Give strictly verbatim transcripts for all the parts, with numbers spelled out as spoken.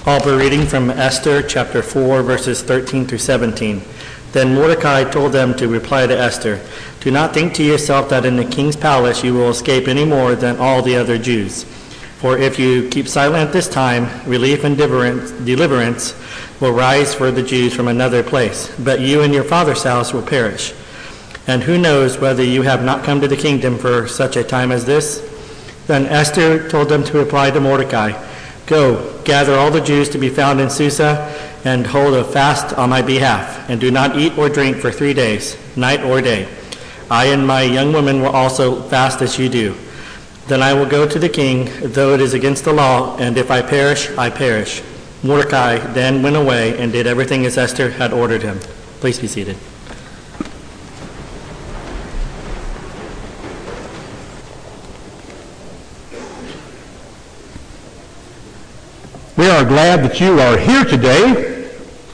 I'll be reading from Esther chapter four, verses thirteen through seventeen. Then Mordecai told them to reply to Esther, "Do not think to yourself that in the king's palace you will escape any more than all the other Jews. For if you keep silent this time, relief and deliverance will rise for the Jews from another place, but you and your father's house will perish. And who knows whether you have not come to the kingdom for such a time as this?" Then Esther told them to reply to Mordecai, "Go, gather all the Jews to be found in Susa, and hold a fast on my behalf, and do not eat or drink for three days, night or day. I and my young women will also fast as you do. Then I will go to the king, though it is against the law, and if I perish, I perish." Mordecai then went away and did everything as Esther had ordered him. Please be seated. We are glad that you are here today.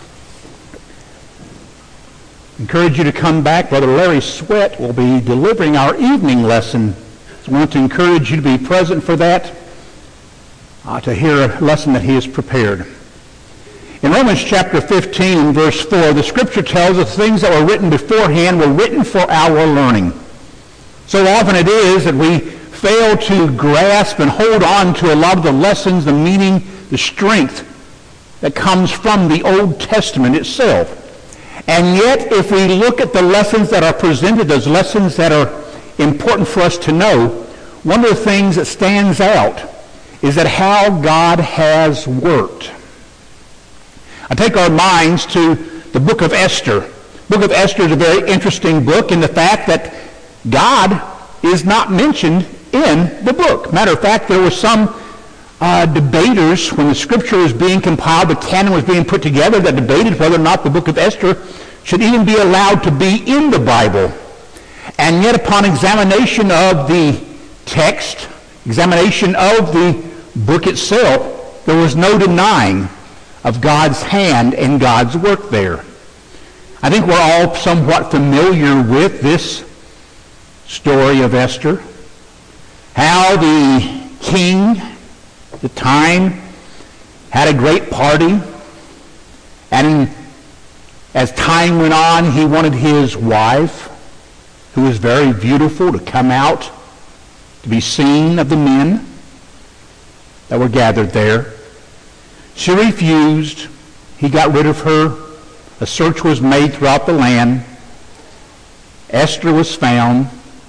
Encourage you to come back. Brother Larry Sweat will be delivering our evening lesson. I want to encourage you to be present for that, uh, to hear a lesson that he has prepared. In Romans chapter fifteen, verse four, the scripture tells us things that were written beforehand were written for our learning. So often it is that we fail to grasp and hold on to a lot of the lessons, the meaning, the strength that comes from the Old Testament itself. And yet, if we look at the lessons that are presented, those lessons that are important for us to know, one of the things that stands out is that how God has worked. I take our minds to the book of Esther. The book of Esther is a very interesting book in the fact that God is not mentioned in the book. Matter of fact, there were some Uh, debaters, when the scripture was being compiled, the canon was being put together, that debated whether or not the book of Esther should even be allowed to be in the Bible. And yet upon examination of the text, examination of the book itself, there was no denying of God's hand and God's work there. I think we're all somewhat familiar with this story of Esther, how the king the time had a great party, and as time went on, he wanted his wife, who was very beautiful, to come out to be seen of the men that were gathered there. She refused. He got rid of her. A search was made throughout the land. Esther was found.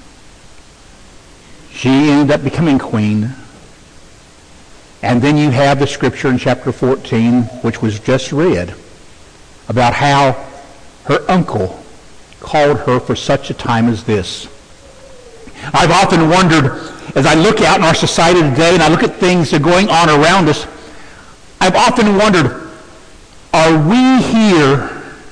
She ended up becoming queen. And then you have the scripture in chapter fourteen, which was just read, about how her uncle called her for such a time as this. I've often wondered, as I look out in our society today and I look at things that are going on around us, I've often wondered, are we here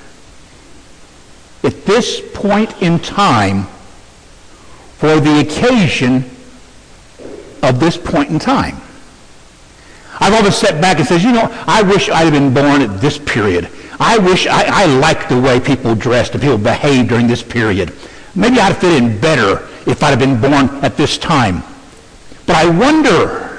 at this point in time for the occasion of this point in time? I've always sat back and said, you know, I wish I'd have been born at this period. I wish I, I liked the way people dressed and people behaved during this period. Maybe I'd fit in better if I'd have been born at this time. But I wonder,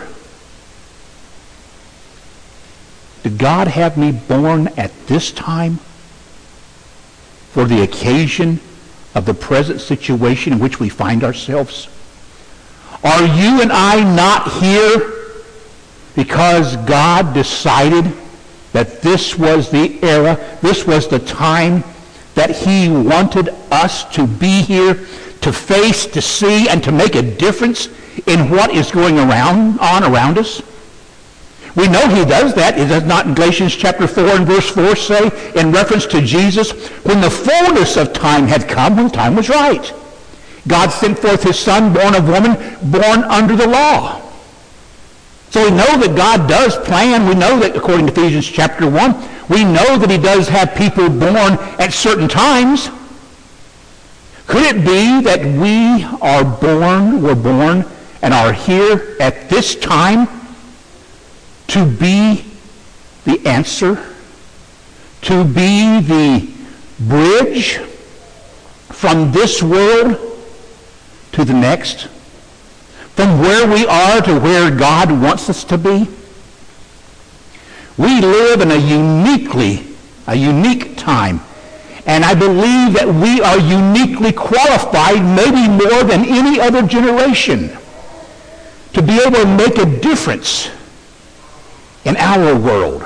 did God have me born at this time for the occasion of the present situation in which we find ourselves? Are you and I not here because God decided that this was the era, this was the time that he wanted us to be here, to face, to see, and to make a difference in what is going around on around us? We know he does that. It does not in Galatians chapter four and verse four say, in reference to Jesus, when the fullness of time had come, when time was right, God sent forth his son, born of woman, born under the law. So we know that God does plan. We know that according to Ephesians chapter one, we know that he does have people born at certain times. Could it be that we are born, were born, and are here at this time to be the answer, to be the bridge from this world to the next? From where we are to where God wants us to be? We live in a uniquely, a unique time. And I believe that we are uniquely qualified, maybe more than any other generation, to be able to make a difference in our world.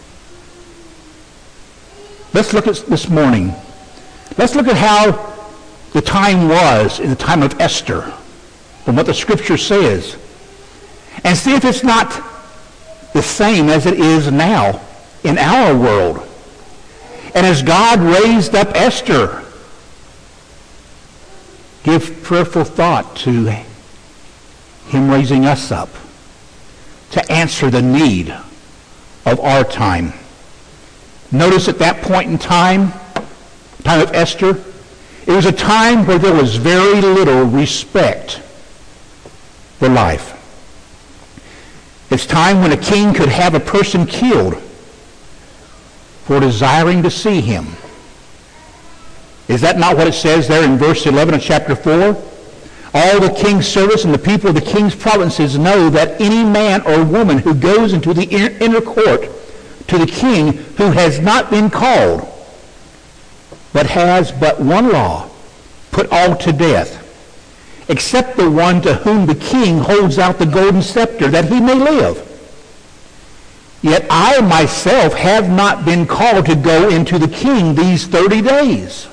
Let's look at this morning. Let's look at how the time was in the time of Esther, from what the Scripture says, and see if it's not the same as it is now in our world. And as God raised up Esther, give prayerful thought to him raising us up to answer the need of our time. Notice at that point in time, time of Esther, it was a time where there was very little respect for life. It's time when a king could have a person killed for desiring to see him. Is that not what it says there in verse eleven of chapter four? All the king's service and the people of the king's provinces know that any man or woman who goes into the inner court to the king who has not been called, but has but one law, put all to death, except the one to whom the king holds out the golden scepter, that he may live. Yet I myself have not been called to go into the king these thirty days.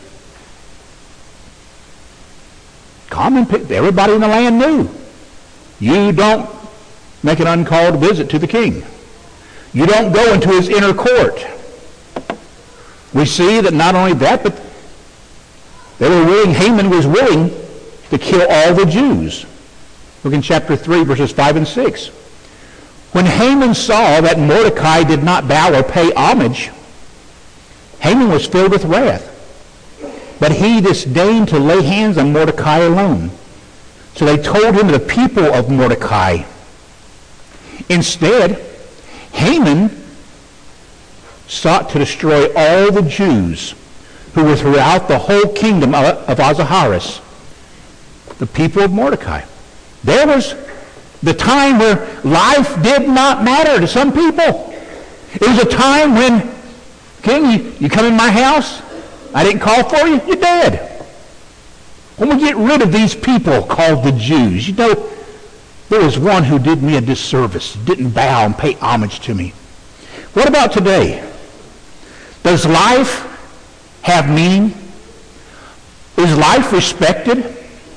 Common, everybody in the land knew. You don't make an uncalled visit to the king. You don't go into his inner court. We see that not only that, but they were willing, Haman was willing to kill all the Jews. Look in chapter three, verses five and six. When Haman saw that Mordecai did not bow or pay homage, Haman was filled with wrath. But he disdained to lay hands on Mordecai alone. So they told him the people of Mordecai. Instead, Haman sought to destroy all the Jews who were throughout the whole kingdom of Ahasuerus, the people of Mordecai. There was the time where life did not matter to some people. It was a time when, king, you, you come in my house, I didn't call for you, you're dead. When we get rid of these people called the Jews, you know, there was one who did me a disservice, didn't bow and pay homage to me. What about today? Does life have meaning? Is life respected?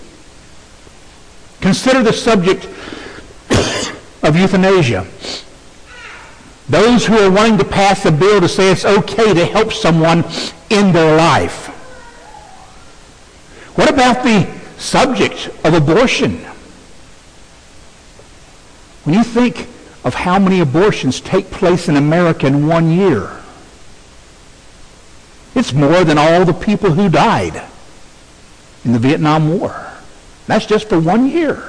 Consider the subject of euthanasia. Those who are wanting to pass a bill to say it's okay to help someone in their life. What about the subject of abortion? When you think of how many abortions take place in America in one year, it's more than all the people who died in the Vietnam War. That's just for one year.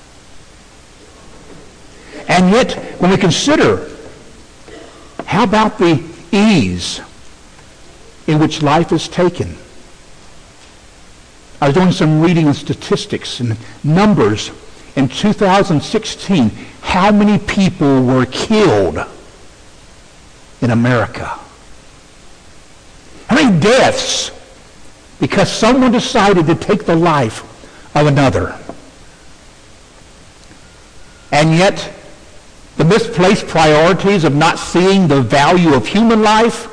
And yet, when we consider, how about the ease in which life is taken? I was doing some reading of statistics and numbers in two thousand sixteen. How many people were killed in America? How many deaths because someone decided to take the life of another? And yet, the misplaced priorities of not seeing the value of human life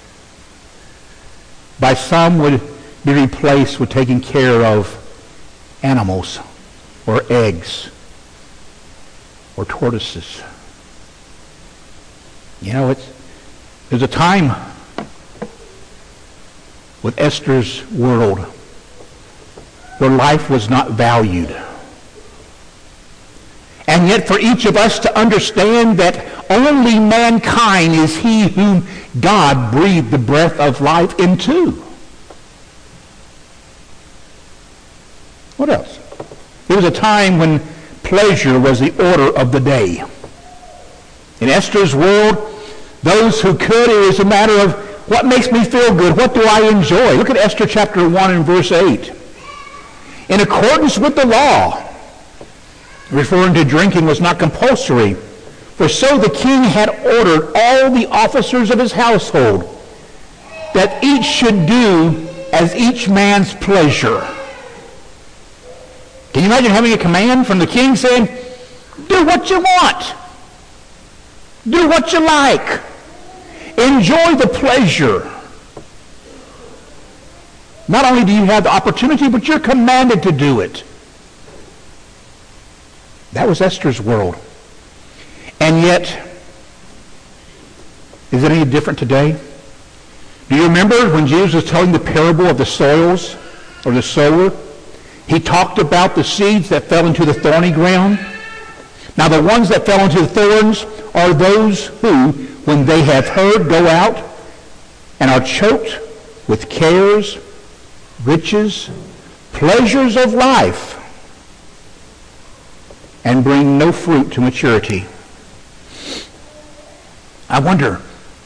by some would be replaced with taking care of animals or eggs or tortoises. You know, it's, there's a time with Esther's world where life was not valued. And yet for each of us to understand that only mankind is he whom God breathed the breath of life into. What else? There was a time when pleasure was the order of the day. In Esther's world, those who could, it was a matter of what makes me feel good, what do I enjoy? Look at Esther chapter one and verse eight. In accordance with the law, referring to drinking was not compulsory For so the king had ordered all the officers of his household, that each should do as each man's pleasure. Can you imagine having a command from the king saying, do what you want. Do what you like. Enjoy the pleasure. Not only do you have the opportunity, but you're commanded to do it. That was Esther's world. And yet, is it any different today? Do you remember when Jesus was telling the parable of the soils, or the sower? He talked about the seeds that fell into the thorny ground. Now the ones that fell into the thorns are those who, when they have heard, go out and are choked with cares, riches, pleasures of life, and bring no fruit to maturity. I wonder,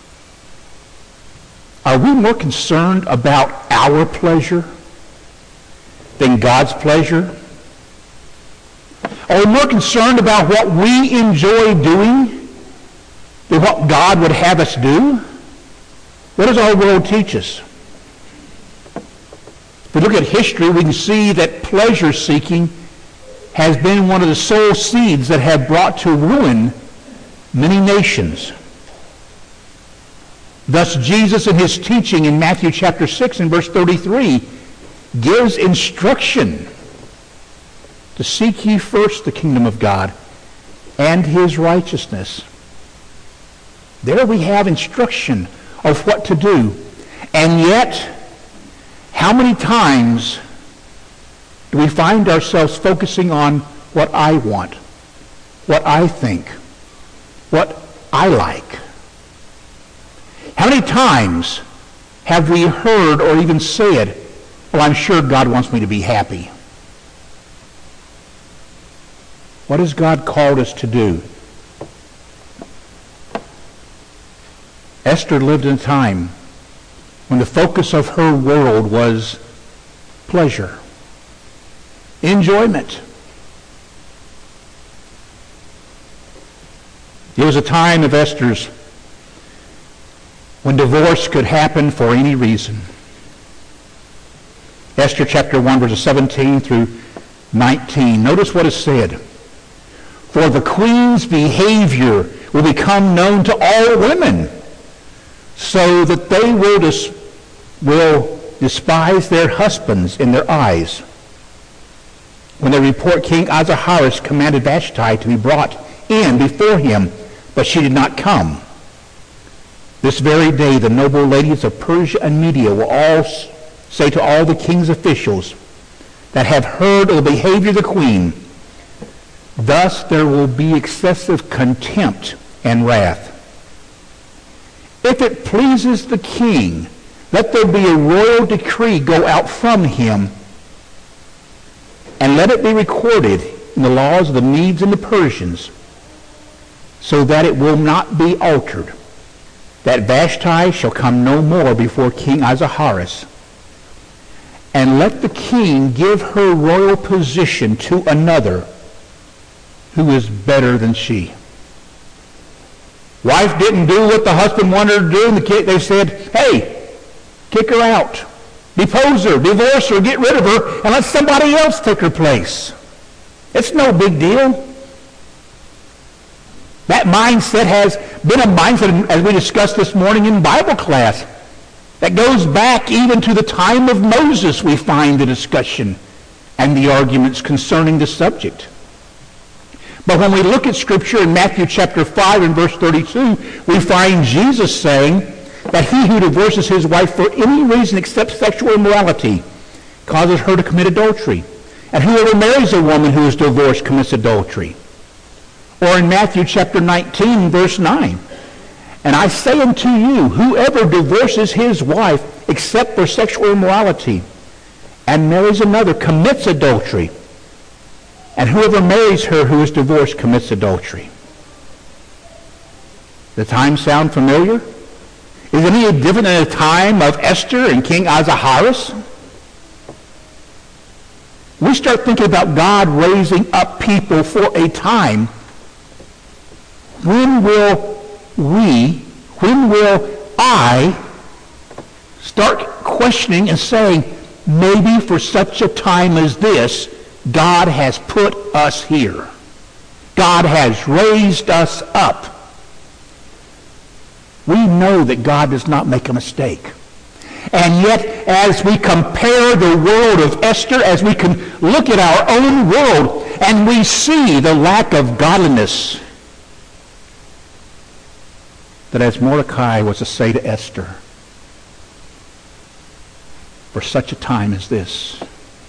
are we more concerned about our pleasure than God's pleasure? Are we more concerned about what we enjoy doing than what God would have us do? What does our world teach us? If we look at history, we can see that pleasure-seeking has been one of the sole seeds that have brought to ruin many nations. Thus, Jesus in his teaching in Matthew chapter six and verse thirty-three gives instruction to seek ye first the kingdom of God and his righteousness. There we have instruction of what to do. And yet, how many times do we find ourselves focusing on what I want, what I think, what I like? How many times have we heard or even said, well, I'm sure God wants me to be happy? What has God called us to do? Esther lived in a time when the focus of her world was pleasure, enjoyment. It was a time of Esther's when divorce could happen for any reason. Esther chapter one, verses seventeen through nineteen. Notice what is said. For the queen's behavior will become known to all women, so that they will, dis- will despise their husbands in their eyes. When they report King Ahasuerus commanded Vashti to be brought in before him, but she did not come. This very day the noble ladies of Persia and Media will all say to all the king's officials that have heard of the behavior of the queen, thus there will be excessive contempt and wrath. If it pleases the king, let there be a royal decree go out from him, and let it be recorded in the laws of the Medes and the Persians, so that it will not be altered, that Vashti shall come no more before King Ahasuerus. And let the king give her royal position to another who is better than she. Wife didn't do what the husband wanted her to do, and the kid, they said, hey, kick her out. Depose her, divorce her, get rid of her, and let somebody else take her place. It's no big deal. That mindset has been a mindset, as we discussed this morning in Bible class, that goes back even to the time of Moses. We find the discussion and the arguments concerning the subject. But when we look at Scripture in Matthew chapter five and verse thirty-two, we find Jesus saying that he who divorces his wife for any reason except sexual immorality causes her to commit adultery. And whoever marries a woman who is divorced commits adultery. Or in Matthew chapter nineteen, verse nine, and I say unto you, whoever divorces his wife except for sexual immorality and marries another commits adultery. And whoever marries her who is divorced commits adultery. The time sound familiar? Is it any different than the time of Esther and King Ahasuerus? We start thinking about God raising up people for a time when will we, when will I start questioning and saying, maybe for such a time as this, God has put us here. God has raised us up. We know that God does not make a mistake. And yet, as we compare the world of Esther, as we can look at our own world, and we see the lack of godliness, that as Mordecai was to say to Esther, for such a time as this.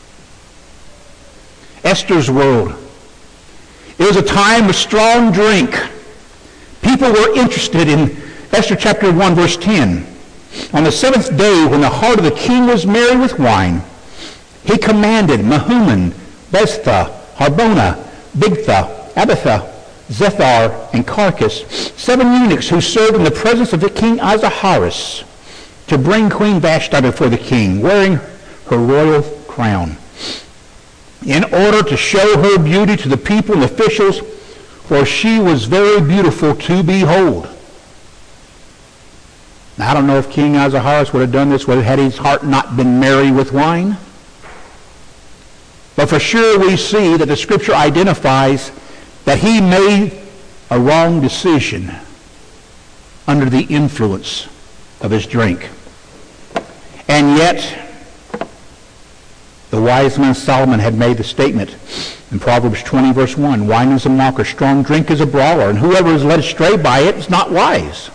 Esther's world. It was a time of strong drink. People were interested in Esther chapter one, verse ten. On the seventh day, when the heart of the king was merry with wine, he commanded Mehuman, Beztha, Harbona, Bigtha, Abitha, Zethar, and Carcass, seven eunuchs who served in the presence of the king Ahasuerus, to bring Queen Vashti before the king, wearing her royal crown, in order to show her beauty to the people and officials, for she was very beautiful to behold. Now, I don't know if King Ahasuerus would have done this had his heart not been merry with wine. But for sure we see that the Scripture identifies that he made a wrong decision under the influence of his drink. And yet, the wise man Solomon had made the statement in Proverbs twenty, verse one, wine is a mocker, strong drink is a brawler, and whoever is led astray by it is not wise.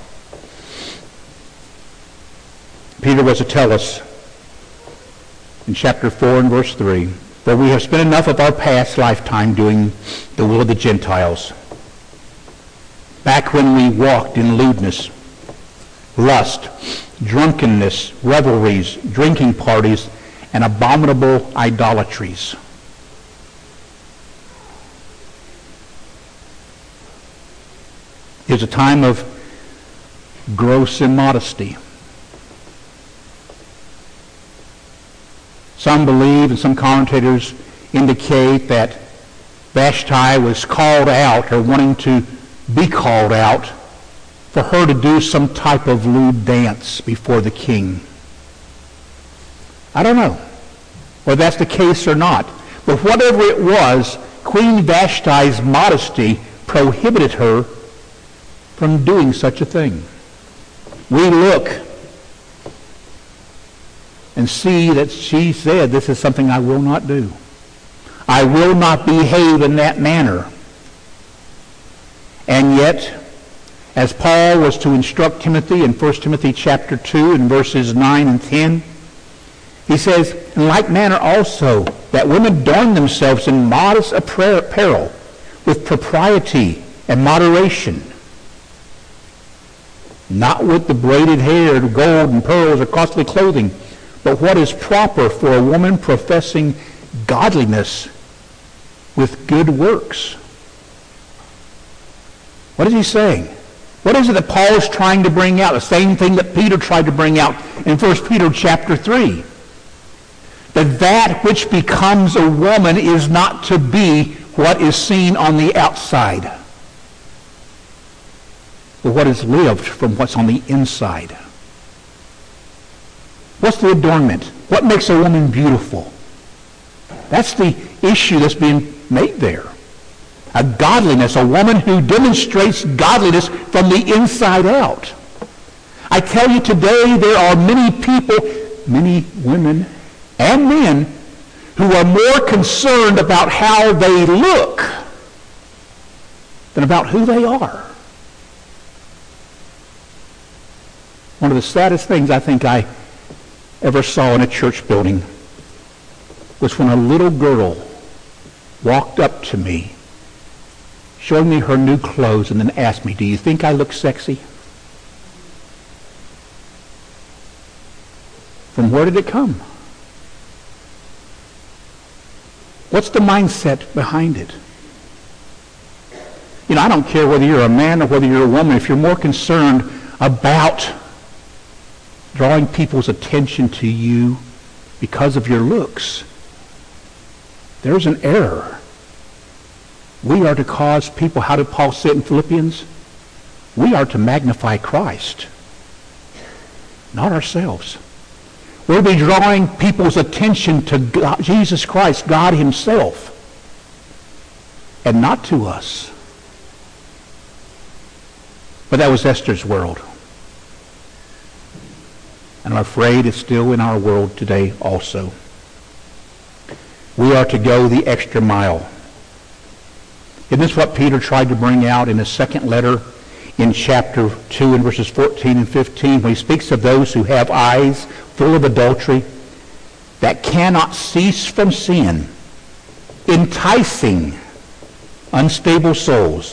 Peter was to tell us in chapter four and verse three, for we have spent enough of our past lifetime doing the will of the Gentiles. Back when we walked in lewdness, lust, drunkenness, revelries, drinking parties, and abominable idolatries. It was a time of gross immodesty. Some believe, and some commentators indicate, that Vashti was called out, or wanting to be called out, for her to do some type of lewd dance before the king. I don't know whether that's the case or not. But whatever it was, Queen Vashti's modesty prohibited her from doing such a thing. We look and see that she said, this is something I will not do. I will not behave in that manner. And yet, as Paul was to instruct Timothy in First Timothy chapter two and verses nine and ten, he says, in like manner also, that women adorn themselves in modest apparel, with propriety and moderation, not with the braided hair, gold and pearls, or costly clothing, but what is proper for a woman professing godliness with good works. What is he saying? What is it that Paul is trying to bring out? The same thing that Peter tried to bring out in First Peter chapter three. That that which becomes a woman is not to be what is seen on the outside, but what is lived from what's on the inside. What's the adornment? What makes a woman beautiful? That's the issue that's being made there. A godliness, a woman who demonstrates godliness from the inside out. I tell you today, there are many people, many women and men, who are more concerned about how they look than about who they are. One of the saddest things I think I ever saw in a church building was when a little girl walked up to me, showing me her new clothes, and then asked me, do you think I look sexy? From where did it come? What's the mindset behind it? You know, I don't care whether you're a man or whether you're a woman. If you're more concerned about drawing people's attention to you because of your looks, there's an error. We are to cause people, how did Paul say it in Philippians? We are to magnify Christ, not ourselves. We'll be drawing people's attention to God, Jesus Christ, God himself, and not to us. But that was Esther's world. And I'm afraid it's still in our world today also. We are to go the extra mile. Isn't this what Peter tried to bring out in his second letter in chapter two and verses fourteen and fifteen, when he speaks of those who have eyes full of adultery that cannot cease from sin, enticing unstable souls.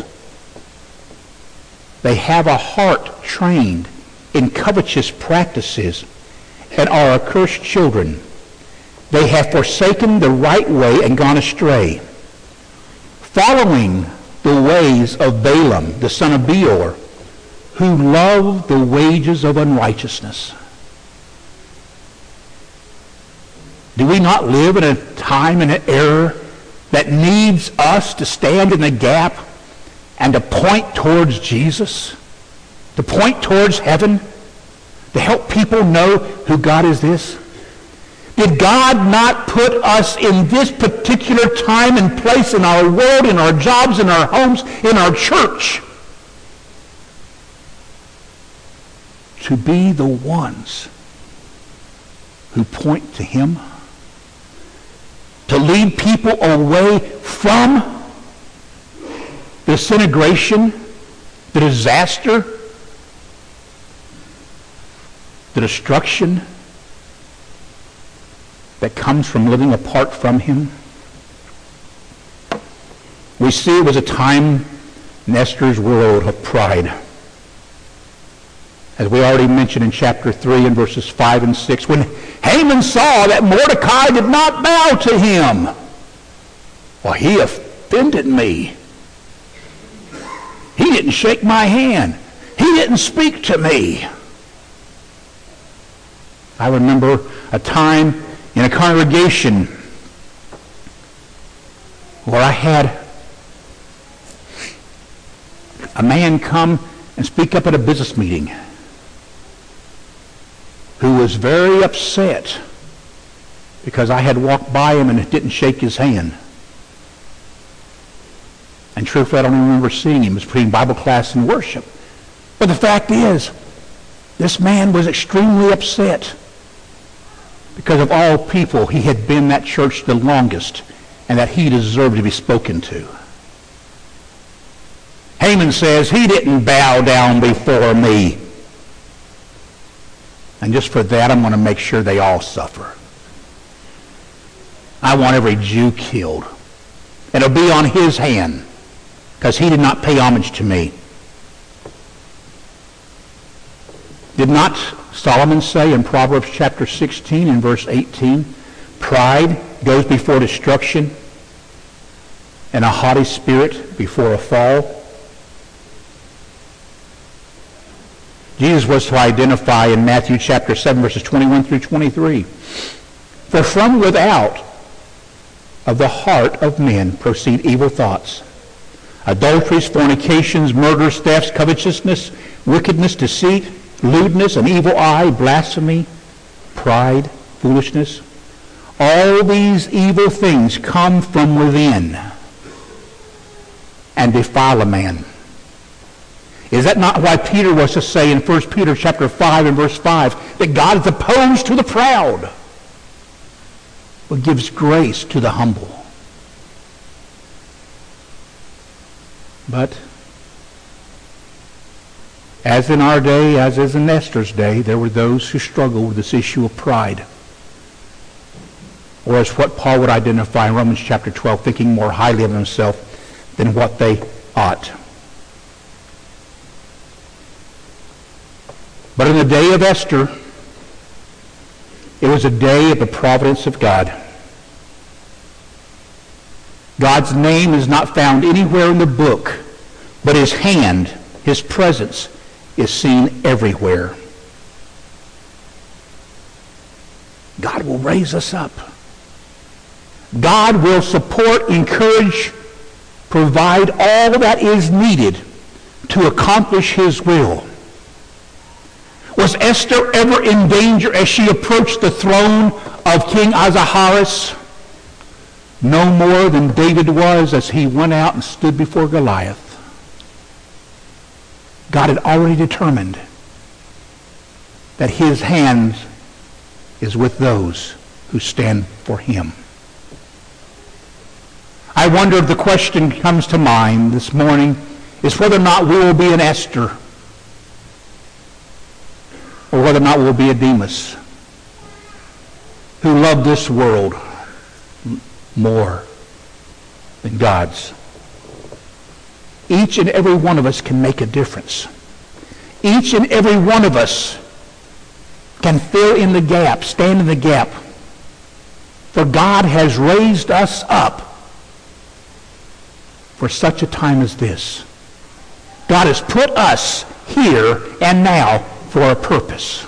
They have a heart trained in covetous practices and are accursed children. They have forsaken the right way and gone astray, following the ways of Balaam, the son of Beor, who loved the wages of unrighteousness. Do we not live in a time and an era that needs us to stand in the gap and to point towards Jesus, to point towards heaven, to help people know who God is this? Did God not put us in this particular time and place in our world, in our jobs, in our homes, in our church, to be the ones who point to him? To lead people away from the disintegration, the disaster, the destruction that comes from living apart from him? We see it was a time in Esther's world of pride. As we already mentioned in chapter three and verses five and six, when Haman saw that Mordecai did not bow to him, well, he offended me. He didn't shake my hand. He didn't speak to me. I remember a time in a congregation where I had a man come and speak up at a business meeting who was very upset because I had walked by him and didn't shake his hand. And truthfully, I don't even remember seeing him. It was between Bible class and worship. But the fact is, this man was extremely upset because of all people, he had been that church the longest and that he deserved to be spoken to. Haman says, he didn't bow down before me. And just for that, I'm going to make sure they all suffer. I want every Jew killed. And it'll be on his hand, because he did not pay homage to me. Did not Solomon say in Proverbs chapter sixteen and verse eighteen, pride goes before destruction, and a haughty spirit before a fall? Jesus was to identify in Matthew chapter seven, verses twenty-one through twenty-three. For from without of the heart of men proceed evil thoughts, adulteries, fornications, murders, thefts, covetousness, wickedness, deceit, lewdness, an evil eye, blasphemy, pride, foolishness. All these evil things come from within and defile a man. Is that not why Peter was to say in First Peter chapter five and verse five that God is opposed to the proud, but gives grace to the humble? But as in our day, as is in Esther's day, there were those who struggled with this issue of pride. Or as what Paul would identify in Romans chapter twelve, thinking more highly of himself than what they ought. But in the day of Esther, it was a day of the providence of God. God's name is not found anywhere in the book, but his hand, his presence, is seen everywhere. God will raise us up. God will support, encourage, provide all that is needed to accomplish his will. Was Esther ever in danger as she approached the throne of King Ahasuerus? No more than David was as he went out and stood before Goliath. God had already determined that his hand is with those who stand for him. I wonder if the question comes to mind this morning is whether or not we will be an Esther or whether or not we'll be a Demas who love this world more than God's. Each and every one of us can make a difference. Each and every one of us can fill in the gap, stand in the gap. For God has raised us up for such a time as this. God has put us here and now for a purpose.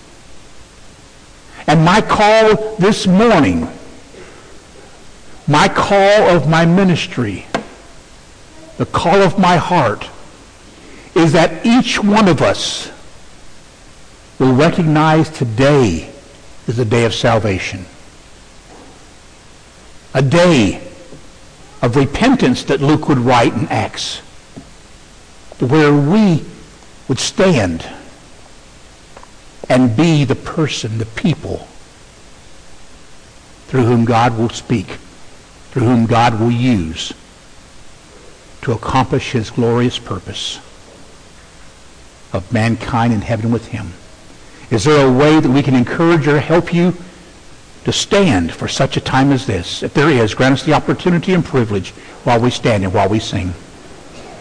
And my call this morning, my call of my ministry, the call of my heart, is that each one of us will recognize today is a day of salvation. A day of repentance that Luke would write in Acts, where we would stand and be the person, the people, through whom God will speak, through whom God will use to accomplish his glorious purpose of mankind in heaven with him. Is there a way that we can encourage or help you to stand for such a time as this? If there is, grant us the opportunity and privilege while we stand and while we sing.